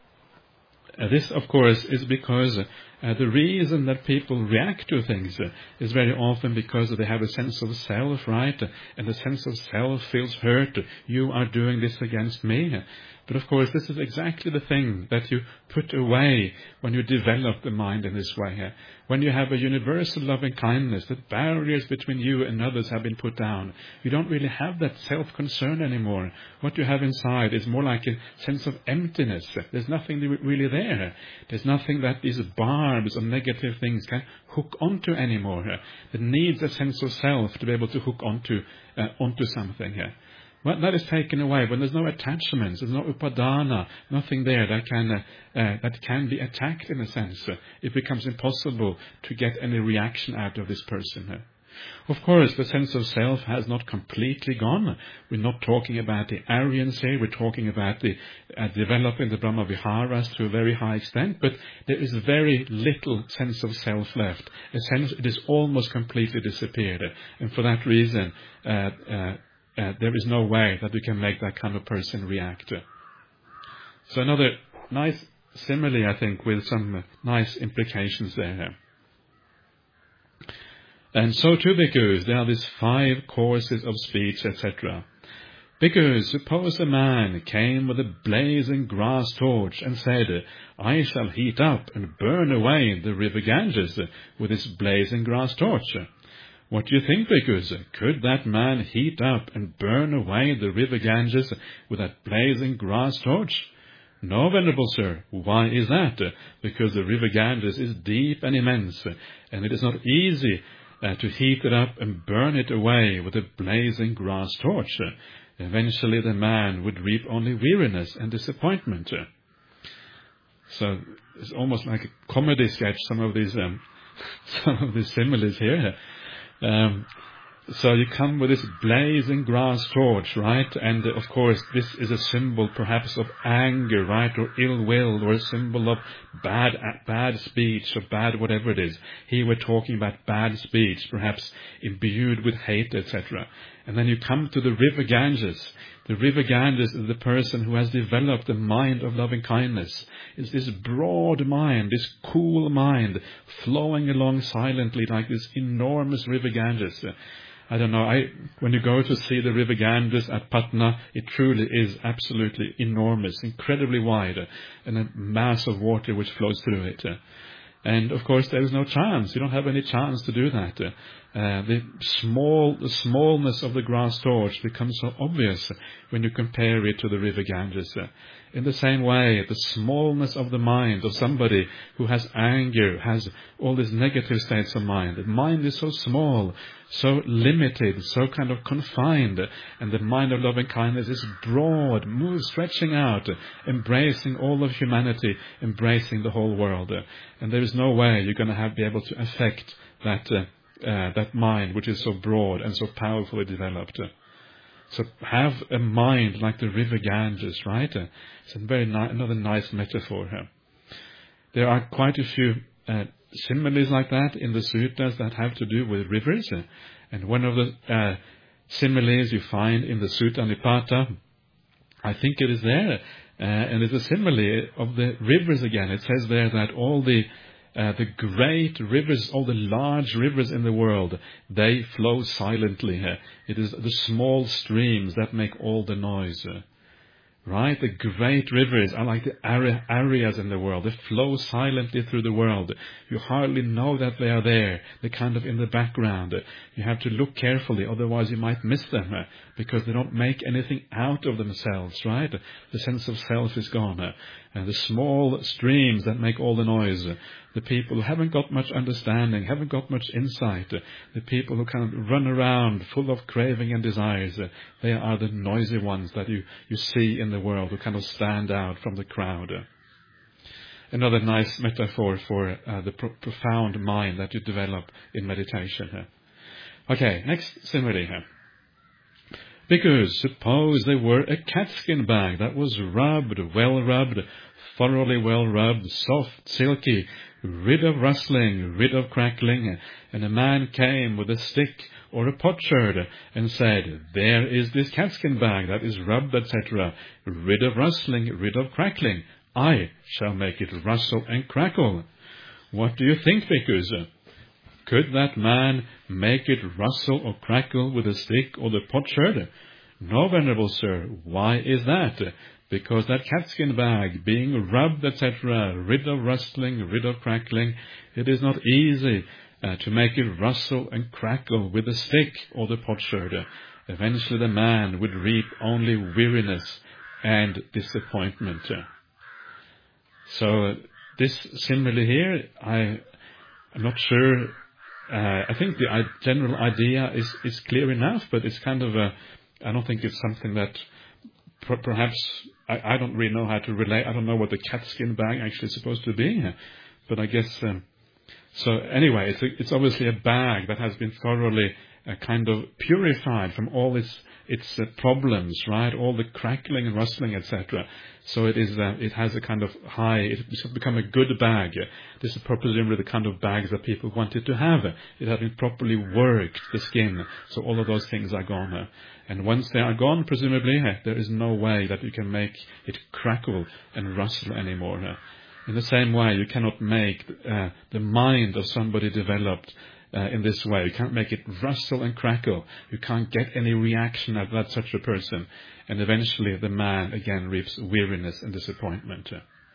this, of course, is because the reason that people react to things is very often because they have a sense of self, right? And the sense of self feels hurt. You are doing this against me. But of course, this is exactly the thing that you put away when you develop the mind in this way. When you have a universal loving kindness, the barriers between you and others have been put down. You don't really have that self-concern anymore. What you have inside is more like a sense of emptiness. There's nothing really there. There's nothing that these barbs of negative things can hook onto anymore. It needs a sense of self to be able to hook onto something. Well, that is taken away. When there's no attachments, there's no upadana, nothing there that can be attacked in a sense. It becomes impossible to get any reaction out of this person. Of course, the sense of self has not completely gone. We're not talking about the Aryans here. We're talking about the developing the Brahma Viharas to a very high extent. But there is very little sense of self left. It is almost completely disappeared. And for that reason, there is no way that we can make that kind of person react. So another nice simile, I think, with some nice implications there. And so too, bhikkhus, there are these 5 courses of speech, etc. Bhikkhus, suppose a man came with a blazing grass torch and said, I shall heat up and burn away the river Ganges with this blazing grass torch. What do you think, bhikkhus? Could that man heat up and burn away the river Ganges with that blazing grass torch? No, venerable sir. Why is that? Because the river Ganges is deep and immense, and it is not easy to heat it up and burn it away with a blazing grass torch. Eventually the man would reap only weariness and disappointment. So it's almost like a comedy sketch, some of these similes here. So you come with this blazing grass torch, right? And of course, this is a symbol perhaps of anger, right? Or ill will, or a symbol of bad speech, or bad whatever it is. Here we're talking about bad speech, perhaps imbued with hate, etc. And then you come to the river Ganges. The river Ganges is the person who has developed the mind of loving kindness. It's this broad mind, this cool mind, flowing along silently like this enormous river Ganges. I don't know, when you go to see the river Ganges at Patna, it truly is absolutely enormous, incredibly wide, and a mass of water which flows through it. And of course, there is no chance. You don't have any chance to do that. The smallness of the grass torch becomes so obvious when you compare it to the river Ganges. In the same way, the smallness of the mind of somebody who has anger, has all these negative states of mind. The mind is so small, so limited, so kind of confined. And the mind of loving kindness is broad, stretching out, embracing all of humanity, embracing the whole world. And there is no way you're going to be able to affect that mind which is so broad and so powerfully developed. So have a mind like the river Ganges, right? It's a another nice metaphor here. There are quite a few similes like that in the suttas that have to do with rivers. And one of the similes you find in the Sutta Nipata, I think it is there, and it's a simile of the rivers again. It says there that all the great rivers, all the large rivers in the world, they flow silently. It is the small streams that make all the noise. Right? The great rivers are like the areas in the world. They flow silently through the world. You hardly know that they are there. They're kind of in the background. You have to look carefully, otherwise you might miss them, because they don't make anything out of themselves, right? The sense of self is gone. And the small streams that make all the noise, the people who haven't got much understanding, haven't got much insight, the people who kind of run around full of craving and desires, they are the noisy ones that you see in the world, who kind of stand out from the crowd. Another nice metaphor for the profound mind that you develop in meditation. Okay, next simile here. Because suppose there were a catskin bag that was rubbed, thoroughly well rubbed, soft, silky, rid of rustling, rid of crackling, and a man came with a stick or a potsherd and said, there is this catskin bag that is rubbed, etc., rid of rustling, rid of crackling. I shall make it rustle and crackle. What do you think, bhikkhus? Could that man make it rustle or crackle with a stick or the potsherd? No, venerable sir. Why is that? Because that catskin bag, being rubbed, etc., rid of rustling, rid of crackling, it is not easy to make it rustle and crackle with a stick or the potsherd. Eventually the man would reap only weariness and disappointment. So this simile here, I'm not sure. I think the general idea is clear enough, but it's kind of I don't think it's something that perhaps I don't really know how to relate. I don't know what the catskin bag actually is supposed to be, but I guess so. Anyway, it's obviously a bag that has been thoroughly kind of purified from all its problems, right? All the crackling and rustling, etc. So it has a kind of it's become a good bag. This is presumably the kind of bags that people wanted to have. It had been properly worked, the skin, so all of those things are gone. And once they are gone, presumably, there is no way that you can make it crackle and rustle anymore. In the same way, you cannot make the mind of somebody developed in this way. You can't make it rustle and crackle. You can't get any reaction out of such a person. And eventually the man again reaps weariness and disappointment.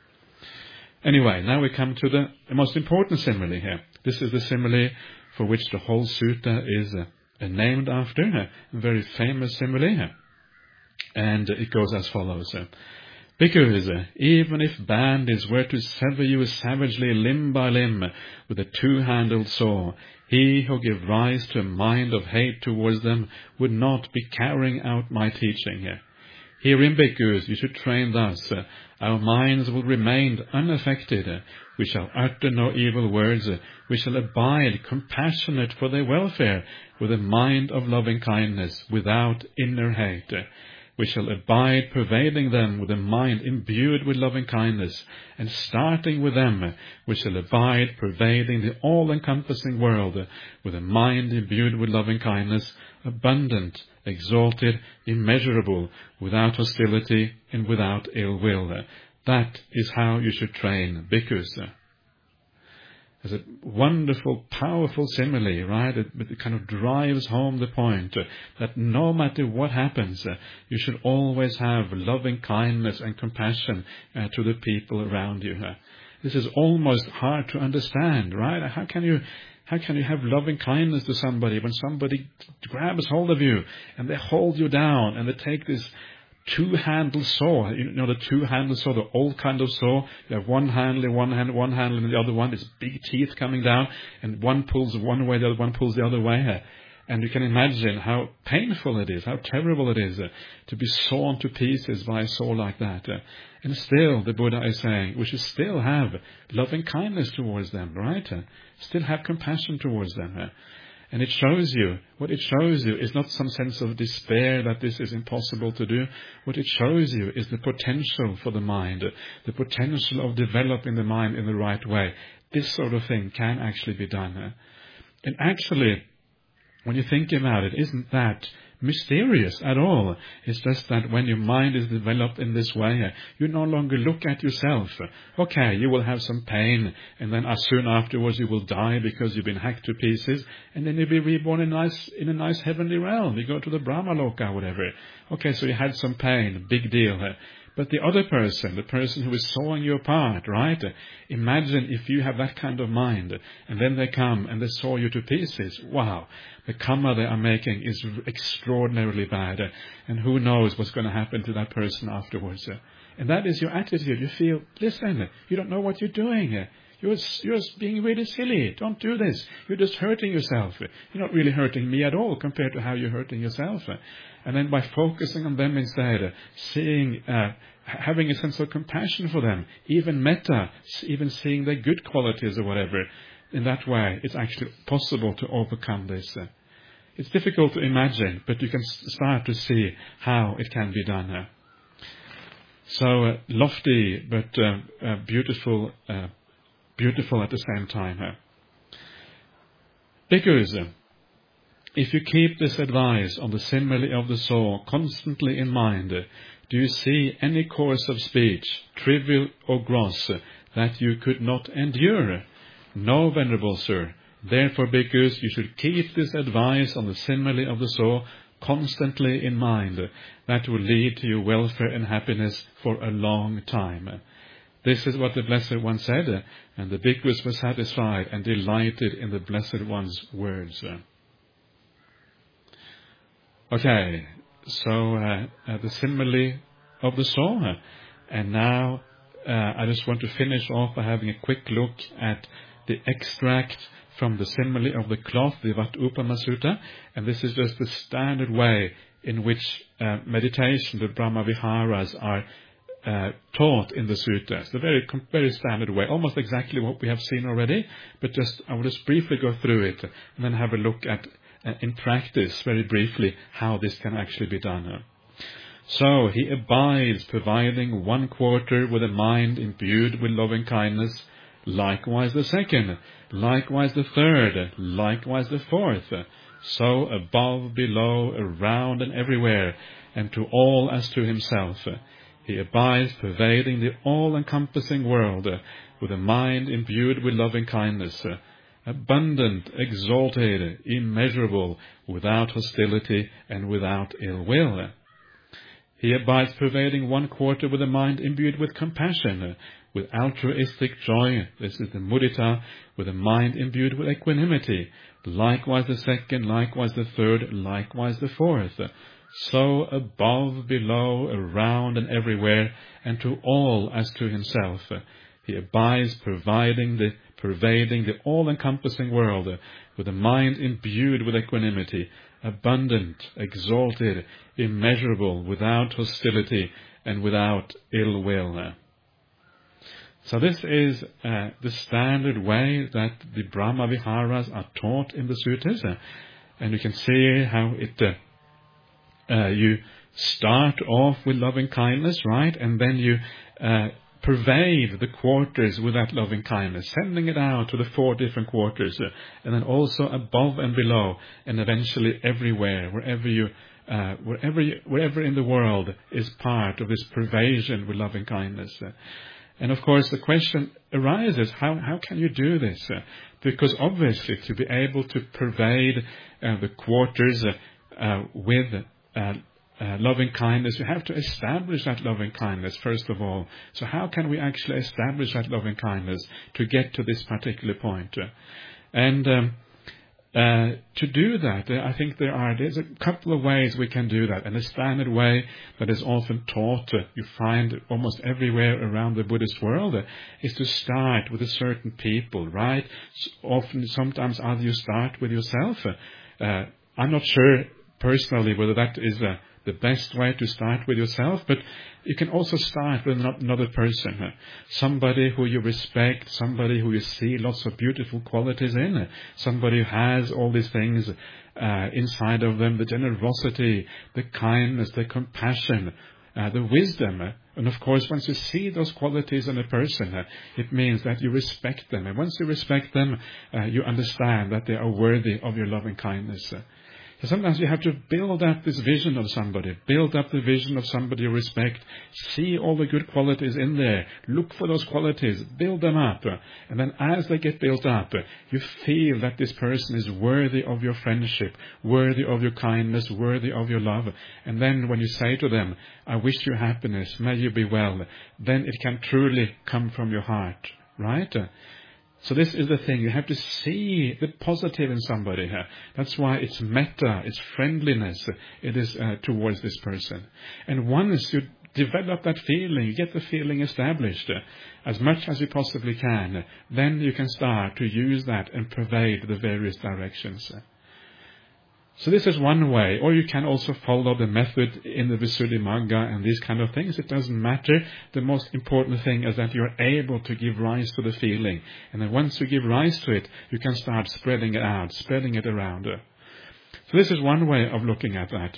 Anyway, now we come to the most important simile here. This is the simile for which the whole sutta is named after, a very famous simile. And it goes as follows. Because even if bandits were to sever you savagely limb by limb with a two-handled saw, he who gave rise to a mind of hate towards them would not be carrying out my teaching. Herein, bhikkhus, you should train thus. Our minds will remain unaffected. We shall utter no evil words. We shall abide compassionate for their welfare with a mind of loving kindness without inner hate. We shall abide pervading them with a mind imbued with loving kindness, and starting with them, we shall abide pervading the all-encompassing world with a mind imbued with loving kindness, abundant, exalted, immeasurable, without hostility and without ill will. That is how you should train bhikkhus. It's a wonderful, powerful simile, right? It kind of drives home the point that no matter what happens, you should always have loving kindness and compassion to the people around you. This is almost hard to understand, right? How can you have loving kindness to somebody when somebody grabs hold of you and they hold you down and they take this two-handled saw, the two-handled saw, the old kind of saw. You have one handle, and the other one is big teeth coming down, and one pulls one way, the other one pulls the other way. And you can imagine how painful it is, how terrible it is to be sawn to pieces by a saw like that. And still, the Buddha is saying, we should still have loving kindness towards them, right? Still have compassion towards them. And what it shows you is not some sense of despair that this is impossible to do. What it shows you is the potential for the mind, the potential of developing the mind in the right way. This sort of thing can actually be done. And actually, when you think about it, isn't that mysterious at all? It's just that when your mind is developed in this way, you no longer look at yourself. Okay, you will have some pain, and then as soon afterwards you will die because you've been hacked to pieces, and then you'll be reborn in a nice heavenly realm. You go to the Brahma Loka, whatever. Okay, so you had some pain, big deal. But the other person, the person who is sawing you apart, right? Imagine if you have that kind of mind, and then they come and they saw you to pieces. Wow, the karma they are making is extraordinarily bad, and who knows what's going to happen to that person afterwards. And that is your attitude. You feel, listen, you don't know what you're doing. You're being really silly. Don't do this. You're just hurting yourself. You're not really hurting me at all compared to how you're hurting yourself. And then by focusing on them instead, seeing, having a sense of compassion for them, even metta, even seeing their good qualities or whatever, in that way, it's actually possible to overcome this. It's difficult to imagine, but you can start to see how it can be done. So lofty, but beautiful at the same time. Because if you keep this advice on the simile of the saw constantly in mind, do you see any course of speech, trivial or gross, that you could not endure? No, venerable sir. Therefore, bhikkhus, you should keep this advice on the simile of the saw constantly in mind. That will lead to your welfare and happiness for a long time. This is what the Blessed One said, and the bhikkhus were satisfied and delighted in the Blessed One's words. Okay, so the simile of the saw, and now I just want to finish off by having a quick look at the extract from the simile of the cloth, the Vat Upama Sutta, and this is just the standard way in which meditation, the Brahma Viharas, are taught in the suttas. The very standard way, almost exactly what we have seen already, but I will just briefly go through it and then have a look at, in practice, very briefly, how this can actually be done. So, he abides, providing 1 quarter with a mind imbued with loving kindness, likewise the second, likewise the third, likewise the fourth, so above, below, around and everywhere, and to all as to himself. He abides, pervading the all-encompassing world, with a mind imbued with loving kindness, abundant, exalted, immeasurable, without hostility and without ill will. He abides, pervading 1 quarter with a mind imbued with compassion, with altruistic joy. This is the mudita, with a mind imbued with equanimity. Likewise the second, likewise the third, likewise the fourth. So above, below, around and everywhere, and to all as to himself. He abides, pervading the all-encompassing world, with a mind imbued with equanimity, abundant, exalted, immeasurable, without hostility and without ill will. So this is the standard way that the Brahma Viharas are taught in the suttas, and you can see how it you start off with loving kindness, right, and then you pervade the quarters with that loving kindness, sending it out to the 4 different quarters, and then also above and below, and eventually everywhere, wherever in the world is part of this pervasion with loving kindness. And of course, the question arises: how can you do this? Because obviously, to be able to pervade the quarters with loving kindness, you have to establish that loving kindness first of all. So how can we actually establish that loving kindness to get to this particular point? And to do that, I think there's a couple of ways we can do that. And the standard way that is often taught, you find almost everywhere around the Buddhist world, is to start with a certain people, right? Sometimes either you start with yourself. I'm not sure personally whether that is the the best way to start with yourself, but you can also start with another person, somebody who you respect, somebody who you see lots of beautiful qualities in, somebody who has all these things inside of them, the generosity, the kindness, the compassion, the wisdom. And of course, once you see those qualities in a person, it means that you respect them. And once you respect them, you understand that they are worthy of your loving kindness. So sometimes you have to build up this vision of somebody, build up the vision of somebody you respect, see all the good qualities in there, look for those qualities, build them up. And then as they get built up, you feel that this person is worthy of your friendship, worthy of your kindness, worthy of your love. And then when you say to them, I wish you happiness, may you be well, then it can truly come from your heart, right? So this is the thing. You have to see the positive in somebody. That's why it's metta, it's friendliness. It is towards this person. And once you develop that feeling, you get the feeling established as much as you possibly can, then you can start to use that and pervade the various directions. So this is one way, or you can also follow the method in the Visuddhimagga and these kind of things. It doesn't matter. The most important thing is that you're able to give rise to the feeling. And then once you give rise to it, you can start spreading it out, spreading it around. So this is one way of looking at that.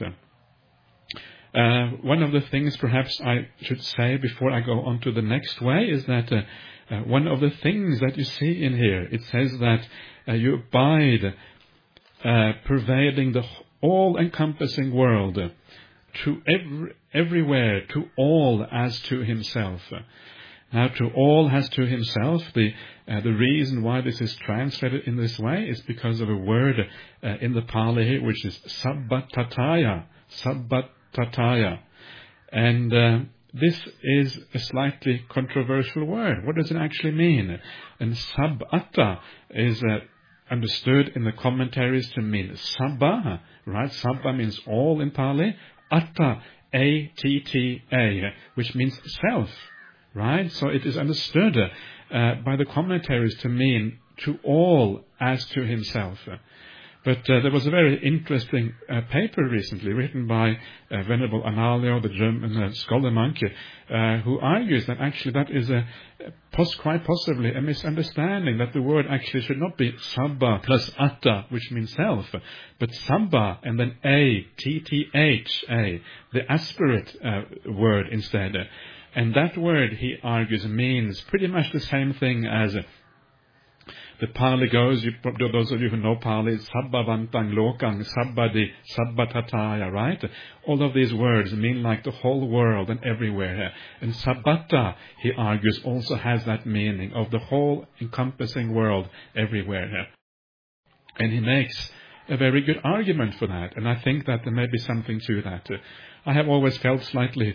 One of the things perhaps I should say before I go on to the next way is that one of the things that you see in here, it says that you abide pervading the all-encompassing world, to everywhere, to all as to himself. Now, to all as to himself, the reason why this is translated in this way is because of a word in the Pali here, which is sabbatataya, sabbatataya. And this is a slightly controversial word. What does it actually mean? And sabbatta is understood in the commentaries to mean sabba, right? Sabba means all in Pali. Atta, A-T-T-A, which means self, right? So it is understood by the commentaries to mean to all as to himself. But there was a very interesting paper recently written by Venerable Analio, the German scholar monk, who argues that actually that is quite possibly a misunderstanding, that the word actually should not be sabba plus atta, which means self, but sabba and then A-T-T-H-A, the aspirate word instead. And that word, he argues, means pretty much the same thing as the Pali goes, those of you who know Pali, sabbavantang lokang, sabbadi, sabbatataya, right? All of these words mean like the whole world and everywhere. And sabbatta, he argues, also has that meaning of the whole encompassing world everywhere. And he makes a very good argument for that. And I think that there may be something to that. I have always felt slightly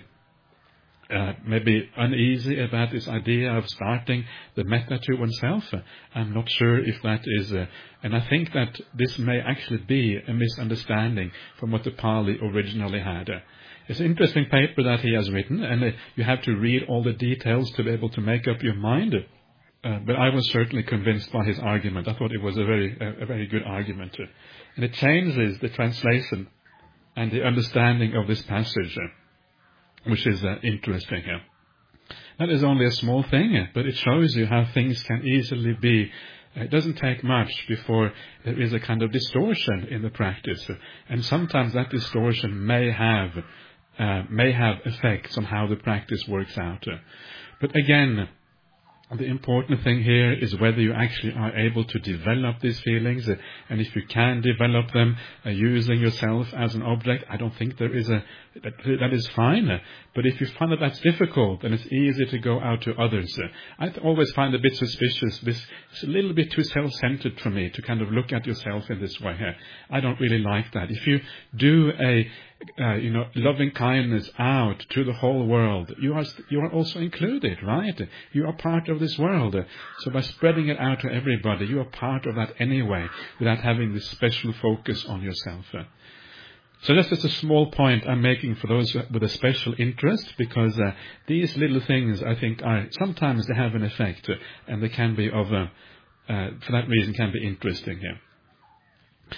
maybe uneasy about this idea of starting the metta to oneself. I'm not sure if that is, and I think that this may actually be a misunderstanding from what the Pali originally had. It's an interesting paper that he has written, and you have to read all the details to be able to make up your mind. But I was certainly convinced by his argument. I thought it was a very good argument. And it changes the translation and the understanding of this passage, which is interesting here. That is only a small thing, but it shows you how things can easily be. It doesn't take much before there is a kind of distortion in the practice, and sometimes that distortion may have effects on how the practice works out. But again, the important thing here is whether you actually are able to develop these feelings, and if you can develop them using yourself as an object, I don't think there is that is fine. But if you find that that's difficult, then it's easy to go out to others. I always find a bit suspicious. This is a little bit too self-centered for me to kind of look at yourself in this way. I don't really like that. If you do a loving kindness out to the whole world, you are also included, right? You are part of this world. So by spreading it out to everybody, you are part of that anyway, without having this special focus on yourself. So that's just a small point I'm making for those with a special interest, because these little things, I think, sometimes they have an effect, and they can be for that reason, can be interesting here.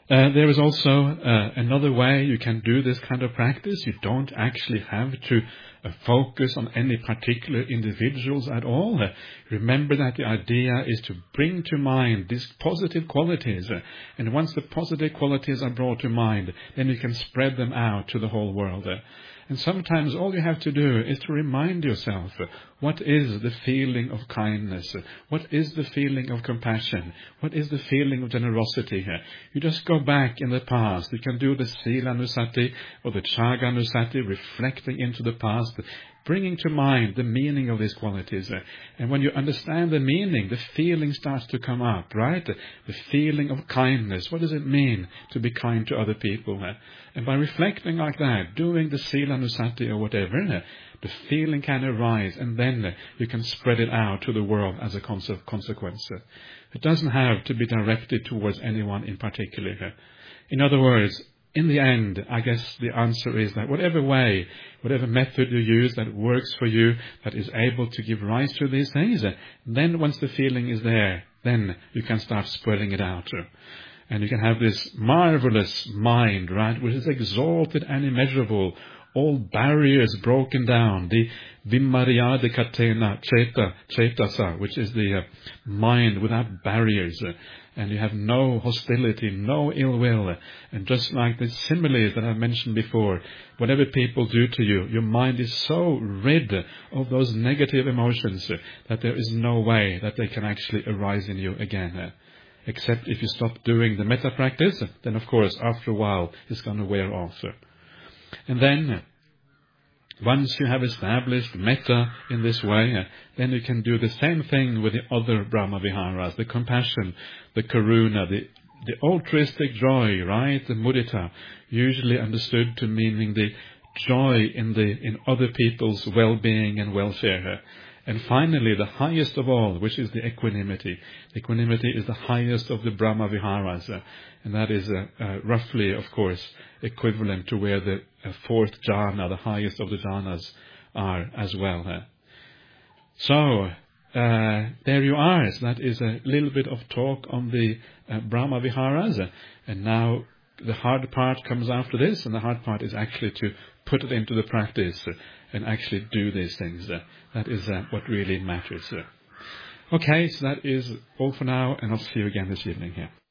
There is also another way you can do this kind of practice. You don't actually have to focus on any particular individuals at all. Remember that the idea is to bring to mind these positive qualities. And once the positive qualities are brought to mind, then you can spread them out to the whole world. And sometimes all you have to do is to remind yourself, what is the feeling of kindness? What is the feeling of compassion? What is the feeling of generosity here? You just go back in the past. You can do the Silanusati or the Chaganusati, reflecting into the past, bringing to mind the meaning of these qualities. And when you understand the meaning, the feeling starts to come up, right? The feeling of kindness. What does it mean to be kind to other people? And by reflecting like that, doing the Silanusati or whatever, the feeling can arise, and then you can spread it out to the world as a consequence. It doesn't have to be directed towards anyone in particular. In other words, in the end, I guess the answer is that whatever way, whatever method you use that works for you, that is able to give rise to these things, then once the feeling is there, then you can start spreading it out. And you can have this marvelous mind, right, which is exalted and immeasurable, all barriers broken down, the Vimaryade Katena Chetasa, which is the mind without barriers. And you have no hostility, no ill will. And just like the similes that I mentioned before, whatever people do to you, your mind is so rid of those negative emotions that there is no way that they can actually arise in you again. Except if you stop doing the metta practice, then of course after a while it's going to wear off. And then, once you have established metta in this way, then you can do the same thing with the other Brahma Viharas, the compassion, the karuna, the altruistic joy, right? The mudita, usually understood to meaning the joy in other people's well-being and welfare. And finally, the highest of all, which is the equanimity. Equanimity is the highest of the Brahma Viharas, and that is roughly, of course, equivalent to where the fourth jhana, the highest of the jhanas, are as well. So, there you are. So that is a little bit of talk on the Brahma Viharas. And now the hard part comes after this, and the hard part is actually to put it into the practice and actually do these things. That is what really matters. Okay, so that is all for now, and I'll see you again this evening here.